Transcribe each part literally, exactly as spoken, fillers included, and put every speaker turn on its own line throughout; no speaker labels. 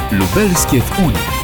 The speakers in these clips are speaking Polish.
Lubelskie w Unii.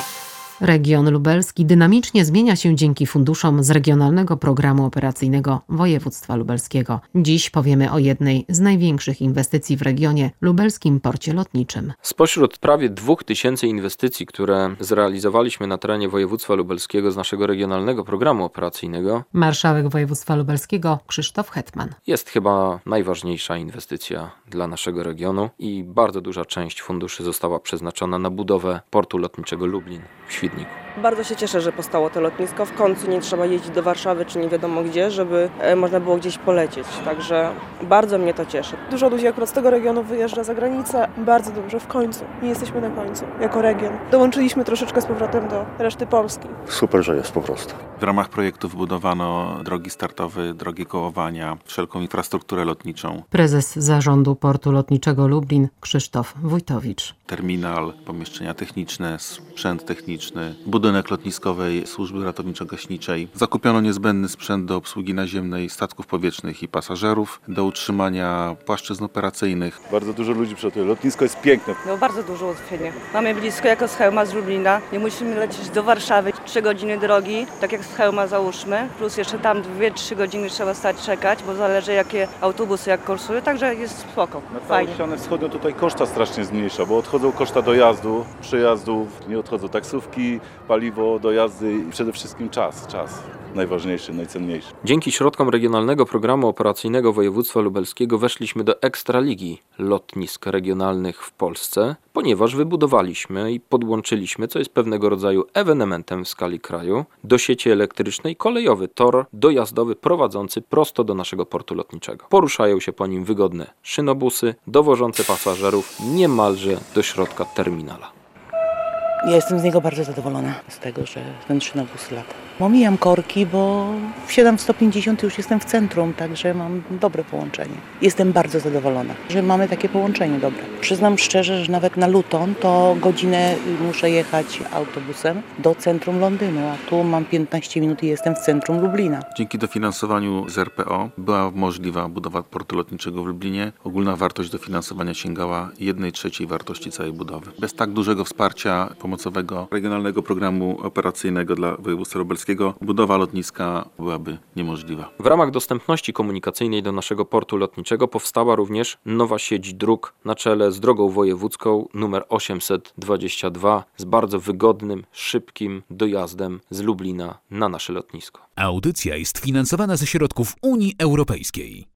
Region lubelski dynamicznie zmienia się dzięki funduszom z Regionalnego Programu Operacyjnego Województwa Lubelskiego. Dziś powiemy o jednej z największych inwestycji w regionie, lubelskim porcie lotniczym.
Spośród prawie dwóch tysięcy inwestycji, które zrealizowaliśmy na terenie województwa lubelskiego z naszego Regionalnego Programu Operacyjnego,
Marszałek województwa lubelskiego Krzysztof Hetman.
jest chyba najważniejsza inwestycja dla naszego regionu i bardzo duża część funduszy została przeznaczona na budowę portu lotniczego Lublin w Świdniku.
Bardzo się cieszę, że powstało to lotnisko. W końcu nie trzeba jeździć do Warszawy czy nie wiadomo gdzie, żeby e, można było gdzieś polecieć. Także bardzo mnie to cieszy.
Dużo ludzi akurat z tego regionu wyjeżdża za granicę. Bardzo dobrze, w końcu. Nie jesteśmy na końcu, jako region. Dołączyliśmy troszeczkę z powrotem do reszty Polski.
Super, że jest po prostu.
W ramach projektu wybudowano drogi startowe, drogi kołowania, wszelką infrastrukturę lotniczą.
Prezes Zarządu Portu Lotniczego Lublin Krzysztof Wójtowicz.
Terminal, pomieszczenia techniczne, sprzęt techniczny, budynek lotniskowej służby ratowniczo-gaśniczej. Zakupiono niezbędny sprzęt do obsługi naziemnej statków powietrznych i pasażerów, do utrzymania płaszczyzn operacyjnych.
Bardzo dużo ludzi przelatuje. Lotnisko jest piękne.
No bardzo dużo ułatwienia. Mamy blisko jako z Chełma, z Lublina. Nie musimy lecieć do Warszawy. Trzy godziny drogi, tak jak z Chełma załóżmy. Plus jeszcze tam dwie, trzy godziny trzeba stać czekać, bo zależy jakie autobusy jak kursują. Także jest spoko,
Na całą
fajnie.
ścianę wschodnią tutaj koszta strasznie zmniejsza, bo odchodzą koszta dojazdu, przejazdów, nie odchodzą taksówki, paliwo do jazdy i przede wszystkim czas, czas. Najważniejszy, najcenniejszy.
Dzięki środkom Regionalnego Programu Operacyjnego Województwa Lubelskiego weszliśmy do Ekstraligi Lotnisk Regionalnych w Polsce, ponieważ wybudowaliśmy i podłączyliśmy, co jest pewnego rodzaju ewenementem w skali kraju, do sieci elektrycznej kolejowy tor dojazdowy prowadzący prosto do naszego portu lotniczego. Poruszają się po nim wygodne szynobusy, dowożące pasażerów niemalże do środka terminala.
Ja jestem z niego bardzo zadowolona, z tego, że ten szynobus lata. Omijam korki, bo wsiadam w sto pięćdziesiąt i już jestem w centrum, także mam dobre połączenie. Jestem bardzo zadowolona, że mamy takie połączenie dobre. Przyznam szczerze, że nawet na Luton to godzinę muszę jechać autobusem do centrum Londynu, a tu mam piętnaście minut i jestem w centrum Lublina.
Dzięki dofinansowaniu z R P O była możliwa budowa portu lotniczego w Lublinie. Ogólna wartość dofinansowania sięgała jednej trzeciej wartości całej budowy. Bez tak dużego wsparcia pomocowego Regionalnego Programu Operacyjnego dla województwa lubelskiego budowa lotniska byłaby niemożliwa.
W ramach dostępności komunikacyjnej do naszego portu lotniczego powstała również nowa sieć dróg na czele z drogą wojewódzką numer osiemset dwadzieścia dwa z bardzo wygodnym, szybkim dojazdem z Lublina na nasze lotnisko.
Audycja jest finansowana ze środków Unii Europejskiej.